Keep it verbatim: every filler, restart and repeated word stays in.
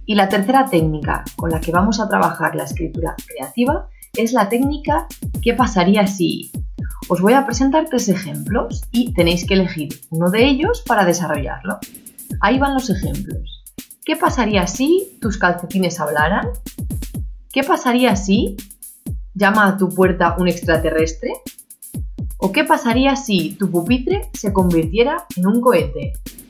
Y la tercera técnica con la que vamos a trabajar la escritura creativa es la técnica ¿qué pasaría si? Os voy a presentar tres ejemplos y tenéis que elegir uno de ellos para desarrollarlo. Ahí van los ejemplos. ¿Qué pasaría si tus calcetines hablaran? ¿Qué pasaría si llama a tu puerta un extraterrestre? ¿O qué pasaría si tu pupitre se convirtiera en un cohete?